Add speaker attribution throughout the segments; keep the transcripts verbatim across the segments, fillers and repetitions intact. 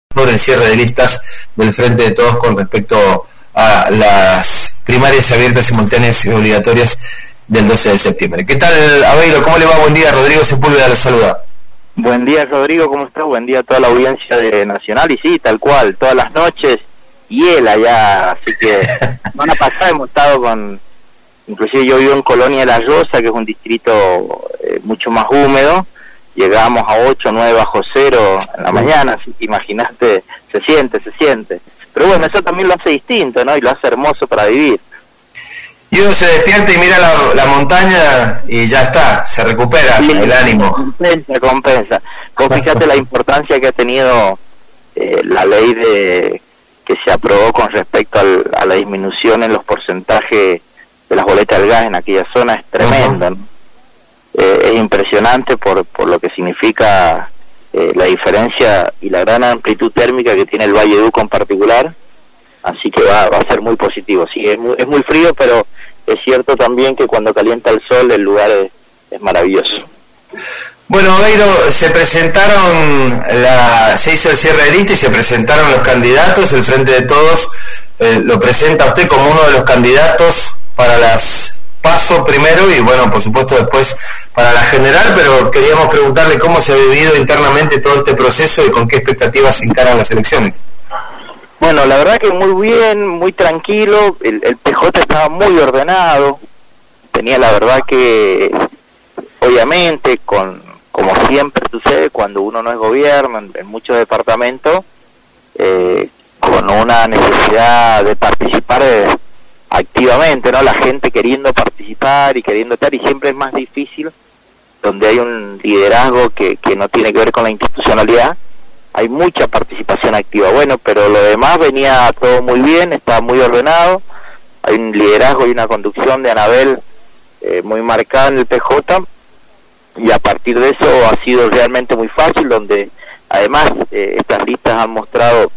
Speaker 1: sobre el cierre de listas del Frente de Todos con respecto a las primarias abiertas, simultáneas y obligatorias del doce de septiembre. ¿Qué tal, Aveiro? ¿Cómo le va? Buen día. Rodrigo Sepúlveda lo saluda.
Speaker 2: Buen día, Rodrigo, ¿cómo estás? Buen día a toda la audiencia de Nacional. Y sí, tal cual, todas las noches hiel allá, así que semana pasada hemos estado con, inclusive yo vivo en Colonia de La Rosa, que es un distrito eh, mucho más húmedo, llegamos a ocho, nueve bajo cero en la mañana, así que imaginaste, se siente, se siente. Pero bueno, eso también lo hace distinto, ¿no? Y lo hace hermoso para vivir.
Speaker 1: Y uno se despierta y mira la, la montaña y ya está, se recupera sí, el ánimo.
Speaker 2: Compensa, compensa. Como fíjate la importancia que ha tenido eh, la ley de que se aprobó con respecto al, a la disminución en los porcentajes de las boletas del gas en aquella zona, es tremenda, ¿no? Eh, es impresionante por, por lo que significa eh, la diferencia y la gran amplitud térmica que tiene el Valle de Uco en particular, así que va, va a ser muy positivo. Sí, es muy, es muy frío, pero es cierto también que cuando calienta el sol el lugar es, es maravilloso.
Speaker 1: Bueno, Aveiro, se presentaron, la, se hizo el cierre de lista y se presentaron los candidatos. El Frente de Todos eh, lo presenta usted como uno de los candidatos para las PASO primero y bueno, por supuesto después para la general, pero queríamos preguntarle cómo se ha vivido internamente todo este proceso y con qué expectativas se encaran las elecciones.
Speaker 2: Bueno, la verdad que muy bien, muy tranquilo, el, el P J estaba muy ordenado, tenía la verdad que, obviamente, con como siempre sucede cuando uno no es gobierno, en, en muchos departamentos, eh, con una necesidad de participar eh, activamente, ¿no? La gente queriendo participar y queriendo estar, y siempre es más difícil donde hay un liderazgo que, que no tiene que ver con la institucionalidad. Hay mucha participación activa, bueno, pero lo demás venía todo muy bien, estaba muy ordenado, hay un liderazgo y una conducción de Anabel eh, muy marcada en el P J, y a partir de eso ha sido realmente muy fácil, donde además eh, estas listas han mostrado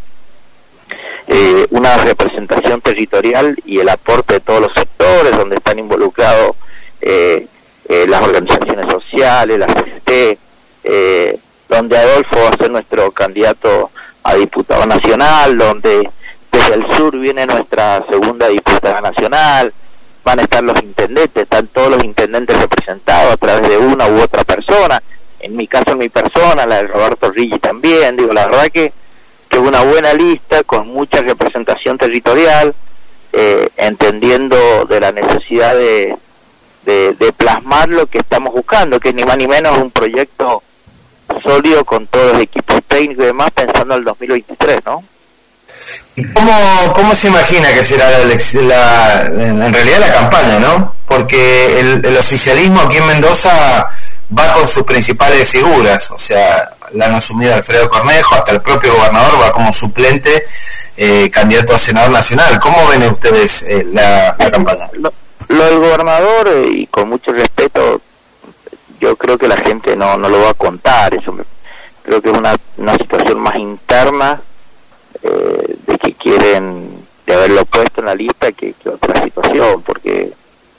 Speaker 2: eh, una representación territorial y el aporte de todos los sectores, donde están involucrados eh, eh, las organizaciones sociales, la C C T, eh, donde Adolfo va a ser nuestro candidato a diputado nacional, donde desde el sur viene nuestra segunda diputada nacional, van a estar los intendentes, están todos los intendentes representados a través de una u otra persona, en mi caso mi persona, la de Roberto Riggi también, digo, la verdad que que es una buena lista con mucha representación territorial, eh, entendiendo de la necesidad de, de, de plasmar lo que estamos buscando, que es ni más ni menos un proyecto sólido con todos los equipos técnicos y demás, pensando en el dos mil veintitrés, ¿no?
Speaker 1: ¿Y cómo, cómo se imagina que será la, la, en realidad la campaña, no? Porque el, el oficialismo aquí en Mendoza va con sus principales figuras, o sea, la han asumido Alfredo Cornejo, hasta el propio gobernador va como suplente, eh, candidato a senador nacional. ¿Cómo ven ustedes eh, la, la campaña?
Speaker 2: Lo, lo del gobernador, eh, y con mucho respeto, yo creo que la gente no, no lo va a contar, eso me, creo que es una, una situación más interna, eh, de que quieren de haberlo puesto en la lista que, que otra situación, porque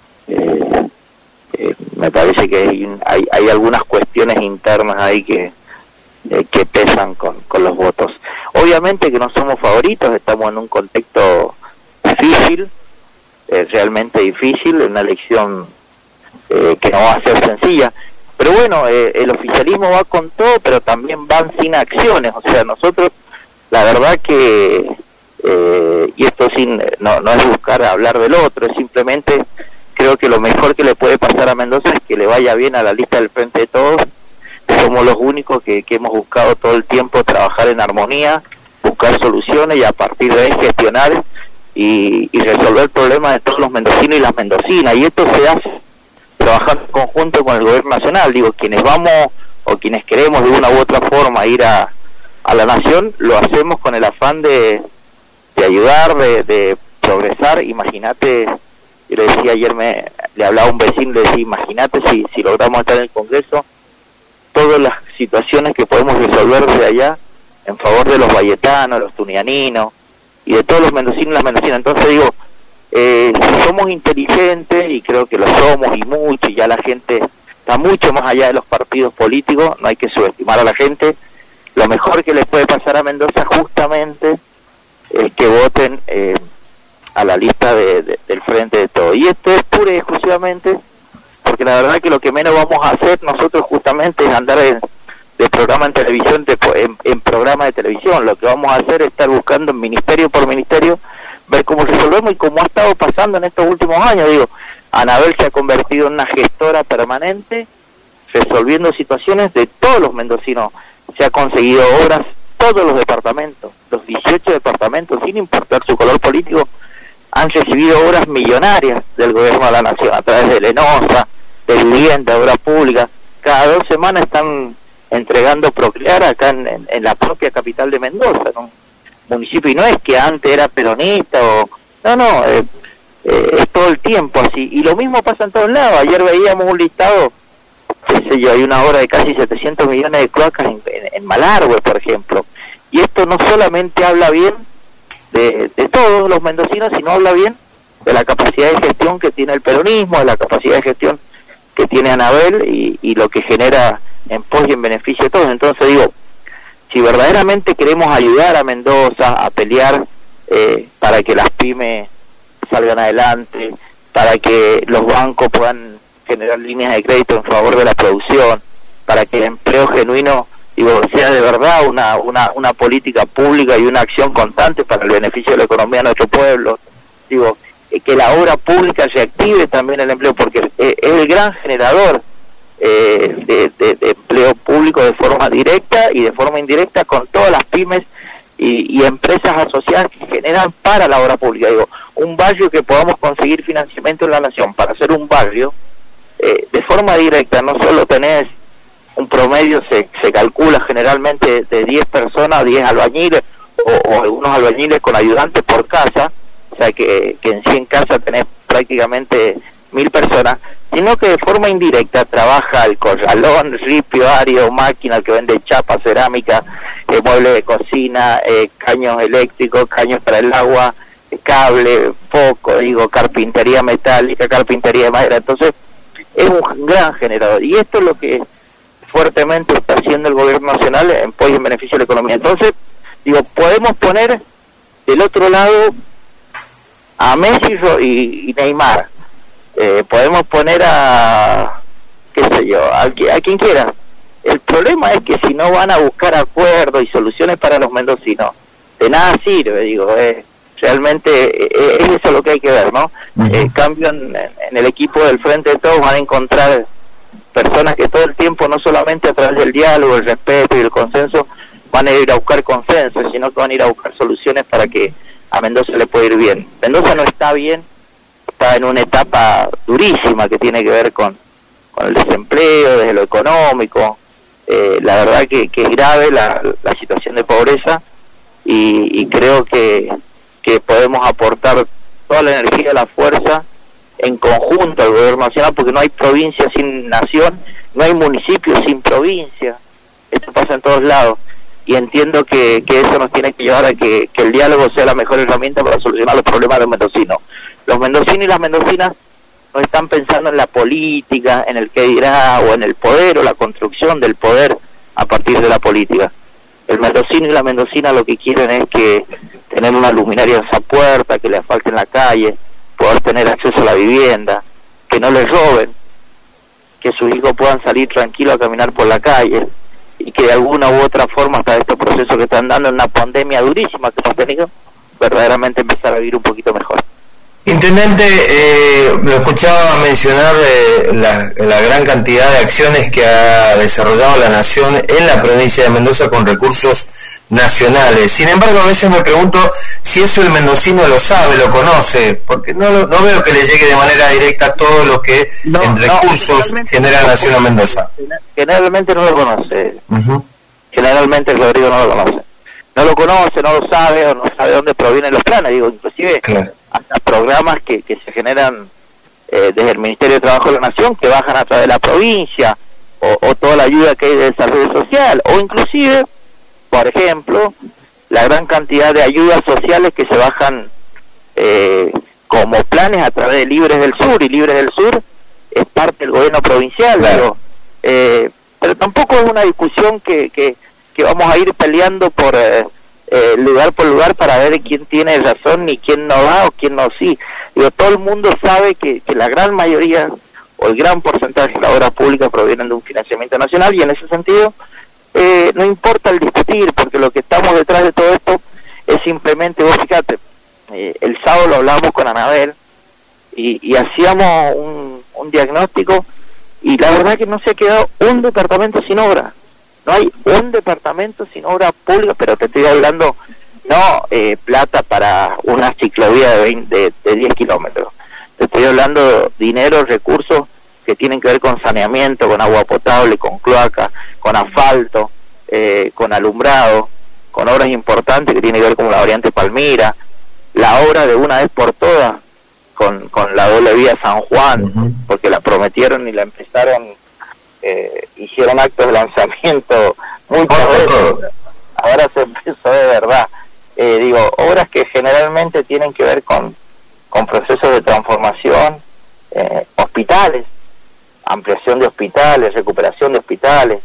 Speaker 2: eh, eh, me parece que hay, hay, hay algunas cuestiones internas ahí que eh, que pesan con, con los votos. Obviamente que no somos favoritos, estamos en un contexto difícil, eh, realmente difícil, una elección eh, que no va a ser sencilla, pero bueno, eh, el oficialismo va con todo, pero también van sin acciones, o sea, nosotros la verdad que, eh, y esto sin no, no es buscar hablar del otro, es simplemente, creo que lo mejor que le puede pasar a Mendoza es que le vaya bien a la lista del Frente de Todos. Somos los únicos que, que hemos buscado todo el tiempo trabajar en armonía, buscar soluciones y a partir de ahí gestionar y, y resolver problemas de todos los mendocinos y las mendocinas, y esto se hace trabajando en conjunto con el gobierno nacional. Digo, quienes vamos o quienes queremos de una u otra forma ir a a la nación, lo hacemos con el afán de, de ayudar, de, de progresar. Imagínate, yo le decía ayer, me le hablaba a un vecino, le decía, imagínate si, si logramos estar en el Congreso, todas las situaciones que podemos resolver desde allá en favor de los valletanos, los tunianinos y de todos los mendocinos y las mendocinas. Entonces digo, eh, si somos inteligentes, y creo que lo somos y mucho, y ya la gente está mucho más allá de los partidos políticos, no hay que subestimar a la gente, lo mejor que le puede pasar a Mendoza justamente es que voten eh, a la lista de, de, del Frente de Todos. Y esto es pura y exclusivamente porque la verdad que lo que menos vamos a hacer nosotros justamente es andar en, de programa en televisión, de, en, en programa de televisión. Lo que vamos a hacer es estar buscando en ministerio por ministerio, ver cómo resolvemos y cómo ha estado pasando en estos últimos años. Digo, Anabel se ha convertido en una gestora permanente, resolviendo situaciones de todos los mendocinos. Se ha conseguido obras, todos los departamentos, los dieciocho departamentos, sin importar su color político, han recibido obras millonarias del gobierno de la nación, a través de Lenosa, de Vivienda, de Obra Pública. Cada dos semanas están entregando Procrear acá en, en, en la propia capital de Mendoza, ¿no? Municipio, y no es que antes era peronista o... No, no, eh, eh, es todo el tiempo así. Y lo mismo pasa en todos lados. Ayer veíamos un listado, qué sé yo, hay una obra de casi setecientos millones de cloacas en, en, en Malargüe, por ejemplo. Y esto no solamente habla bien de, de todos los mendocinos, sino habla bien de la capacidad de gestión que tiene el peronismo, de la capacidad de gestión que tiene Anabel y, y lo que genera en pos y en beneficio de todos. Entonces digo, si verdaderamente queremos ayudar a Mendoza a pelear eh, para que las pymes salgan adelante, para que los bancos puedan generar líneas de crédito en favor de la producción, para que el empleo genuino, digo, sea de verdad una, una, una política pública y una acción constante para el beneficio de la economía de nuestro pueblo, digo, eh, que la obra pública reactive también el empleo, porque es, es el gran generador eh, de, de, de empleo público de forma directa y de forma indirecta con todas las pymes y, y empresas asociadas que generan para la obra pública. Digo, un barrio que podamos conseguir financiamiento en la nación para hacer un barrio, eh, de forma directa, no solo tenés un promedio, se, se calcula generalmente de diez personas, diez albañiles, o, o algunos albañiles con ayudantes por casa, o sea que, que en cien casas tenés prácticamente mil personas, sino que de forma indirecta trabaja el corralón, ripio, ario, máquina, el que vende chapa, cerámica, eh, muebles de cocina, eh, caños eléctricos, caños para el agua, eh, cable, foco, digo, carpintería metálica, carpintería de madera. Entonces es un gran generador, y esto es lo que fuertemente está haciendo el gobierno nacional en pos y en beneficio de la economía. Entonces, digo, podemos poner del otro lado a Messi y, y Neymar, eh, podemos poner a, qué sé yo, a, a quien quiera. El problema es que si no van a buscar acuerdos y soluciones para los mendocinos, de nada sirve, digo, eh, realmente eh, es eso lo que hay que ver, ¿no? Uh-huh. En cambio, en, en el equipo del Frente de Todos van a encontrar personas que todo el tiempo, no solamente a través del diálogo, el respeto y el consenso, van a ir a buscar consenso, sino que van a ir a buscar soluciones para que a Mendoza le pueda ir bien. Mendoza no está bien, está en una etapa durísima que tiene que ver con, con el desempleo, desde lo económico. Eh, la verdad que, que es grave la, la situación de pobreza, y, y creo que, que podemos aportar toda la energía, la fuerza en conjunto al gobierno nacional, porque no hay provincia sin nación, no hay municipio sin provincia. Esto pasa en todos lados, y entiendo que, que eso nos tiene que llevar a que, que el diálogo sea la mejor herramienta para solucionar los problemas de los mendocinos. Los mendocinos y las mendocinas no están pensando en la política, en el qué dirá, o en el poder, o la construcción del poder a partir de la política. El mendocino y la mendocina lo que quieren es que tener una luminaria en esa puerta, que le asfalten en la calle, poder tener acceso a la vivienda, que no les roben, que sus hijos puedan salir tranquilos a caminar por la calle, y que de alguna u otra forma, hasta estos procesos que están dando en una pandemia durísima que hemos tenido, verdaderamente empezar a vivir un poquito mejor.
Speaker 1: Intendente, eh, lo escuchaba mencionar eh, la, la gran cantidad de acciones que ha desarrollado la Nación en la provincia de Mendoza con recursos nacionales. Sin embargo, a veces me pregunto si eso el mendocino lo sabe, lo conoce, porque no, no veo que le llegue de manera directa todo lo que no, en recursos no, genera la Nación a Mendoza.
Speaker 2: Generalmente no lo conoce.
Speaker 1: Uh-huh.
Speaker 2: Generalmente Rodrigo no lo conoce. No lo conoce, no lo sabe, o no sabe de dónde provienen los planes. Digo, inclusive claro, hasta programas que, que se generan eh, desde el Ministerio de Trabajo de la Nación, que bajan a través de la provincia, o, o toda la ayuda que hay de desarrollo social, o inclusive, por ejemplo, la gran cantidad de ayudas sociales que se bajan eh, como planes a través de Libres del Sur, y Libres del Sur es parte del gobierno provincial, claro. pero, eh, pero tampoco es una discusión que, que, que vamos a ir peleando por eh, eh, lugar por lugar para ver quién tiene razón y quién no va o quién no sí. Digo, todo el mundo sabe que, que la gran mayoría o el gran porcentaje de la obra pública provienen de un financiamiento nacional, y en ese sentido eh, no importa el discutir, porque lo que estamos detrás de todo esto es simplemente, vos fíjate, eh, el sábado lo hablábamos con Anabel y, y hacíamos un, un diagnóstico, y la verdad que no se ha quedado un departamento sin obra. No hay un departamento sin obra pública, pero te estoy hablando, no eh, plata para una ciclovía de, veinte, de, de diez kilómetros. Te estoy hablando de dinero, recursos que tienen que ver con saneamiento, con agua potable, con cloaca, con asfalto, eh, con alumbrado, con obras importantes que tienen que ver con la variante Palmira, la obra de una vez por todas, con, con la doble vía San Juan, uh-huh. porque la prometieron y la empezaron, eh, hicieron actos de lanzamiento muy tarde, ahora se empezó de verdad. Eh, digo, obras que generalmente tienen que ver con, con procesos de transformación, eh, hospitales, ampliación de hospitales, recuperación de hospitales,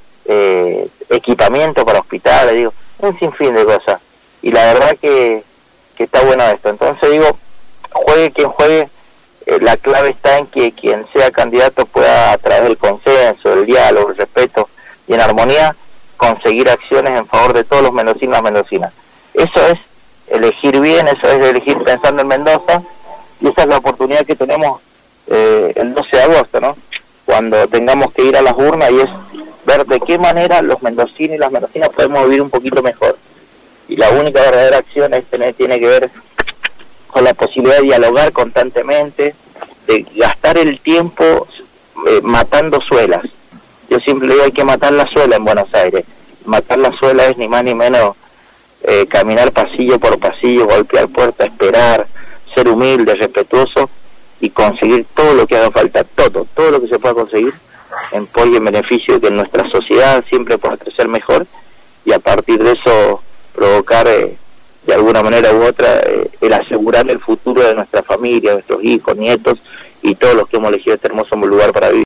Speaker 2: eh, equipamiento para hospitales, digo, un sinfín de cosas. Y la verdad que, que está bueno esto. Entonces digo, juegue quien juegue, eh, la clave está en que quien sea candidato pueda, a través del consenso, el diálogo, el respeto y en armonía, conseguir acciones en favor de todos los mendocinos y las mendocinas. Eso es elegir bien, eso es elegir pensando en Mendoza, y esa es la oportunidad que tenemos eh, el doce de agosto, ¿no? Cuando tengamos que ir a las urnas, y es ver de qué manera los mendocinos y las mendocinas podemos vivir un poquito mejor. Y la única verdadera acción es tener, tiene que ver con la posibilidad de dialogar constantemente, de gastar el tiempo eh, matando suelas. Yo siempre digo, hay que matar la suela en Buenos Aires. Matar la suela es ni más ni menos eh, caminar pasillo por pasillo, golpear puerta, esperar, ser humilde, respetuoso y conseguir todo lo que haga falta, todo, todo lo que se pueda conseguir en pos y en beneficio de que nuestra sociedad siempre pueda crecer mejor, y a partir de eso provocar eh, de alguna manera u otra eh, el asegurar el futuro de nuestra familia, de nuestros hijos, nietos y todos los que hemos elegido este hermoso lugar para vivir.